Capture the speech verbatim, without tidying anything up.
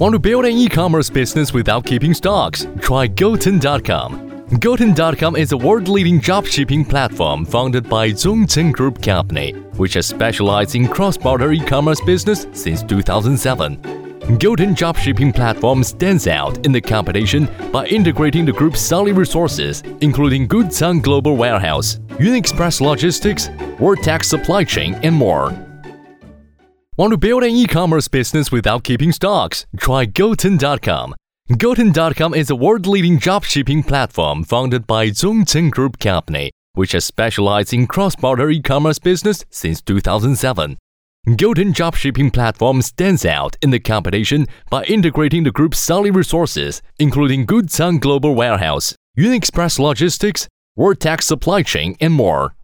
Want to build an e-commerce business without keeping stocks? Try Goten dot com. Goten dot com is a world-leading dropshipping platform founded by Zhongzhen Group Company, which has specialized in cross-border e-commerce business since two thousand seven. Goten dropshipping platform stands out in the competition by integrating the group's solid resources, including Goodsun Global Warehouse, Unexpress Logistics, Vortex Supply Chain, and more. Want to build an e-commerce business without keeping stocks? Try Goten dot com. Goten dot com is a world-leading dropshipping platform founded by Zhongzhen Group Company, which has specialized in cross-border e-commerce business since two thousand seven. Goten dropshipping platform stands out in the competition by integrating the group's solid resources, including Goodsun Global Warehouse, Unexpress Logistics, Vortex Supply Chain, and more.